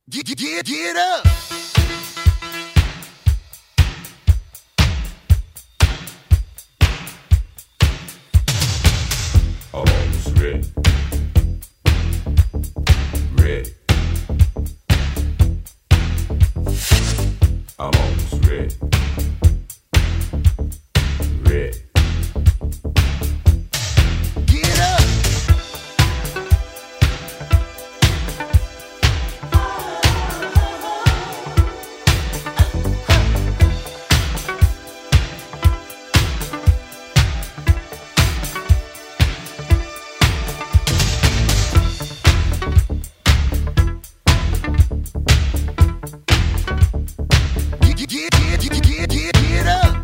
Get up! Almost ready. Ready. I'm almost ready. Ready. Get up! Get up!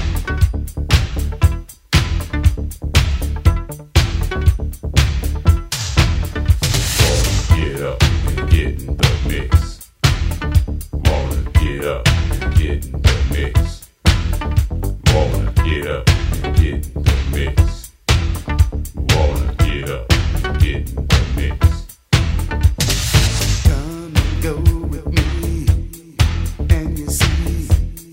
Get up and get in the mix. Wanna get up and get in the mix. Wanna get up and get in the mix. Wanna get up and get in the mix. Come and go with me, and you see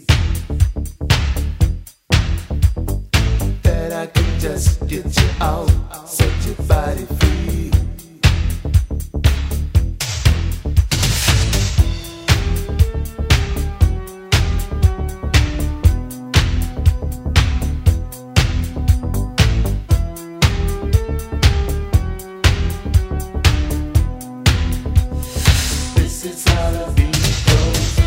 that I can just get you out, set your body free. This is how the beat goes.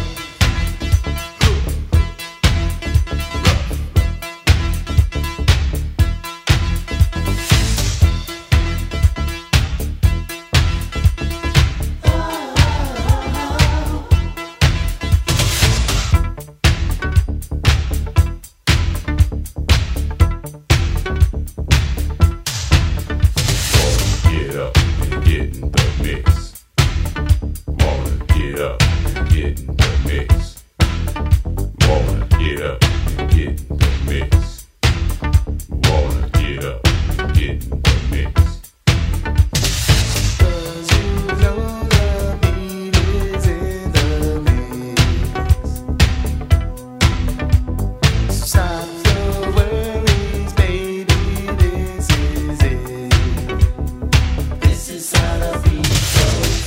Get up and get in the mix. Wanna get up and get in the mix. Wanna get up and get in the mix. Wanna get up and get in the mix. 'Cause you know the beat is in the mix. Stop the worries, baby, this is it. This is how the beat goes.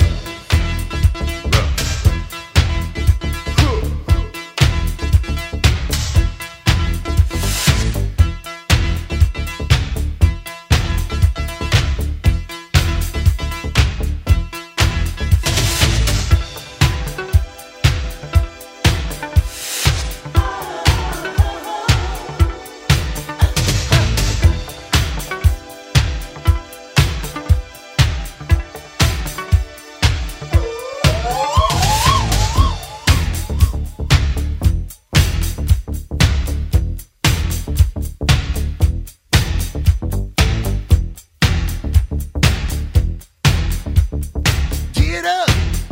Get up!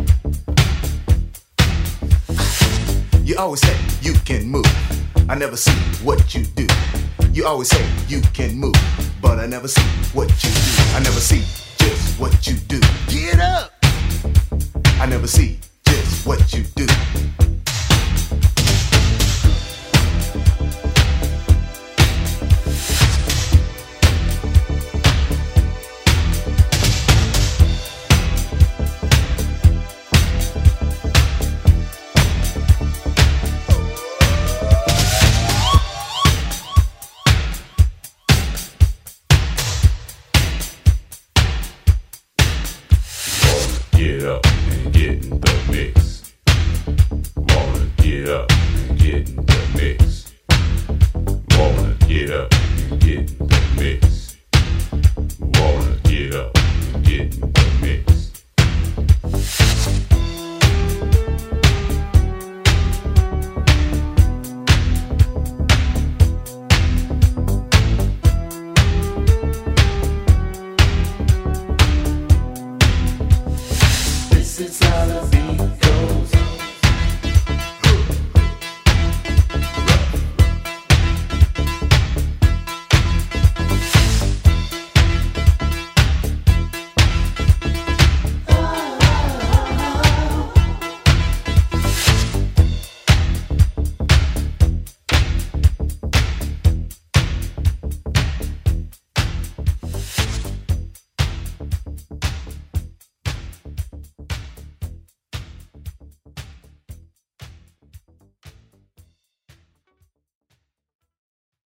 You always say you can move. I never see what you do. You always say you can move, but I never see what you do. I never see just what you do. Get up! I never see just what you do. Get up and get in the mix. Wanna get up and get in the mix. Wanna get up and get in the mix. Wanna get up and get in the mix. This is how the beat goes.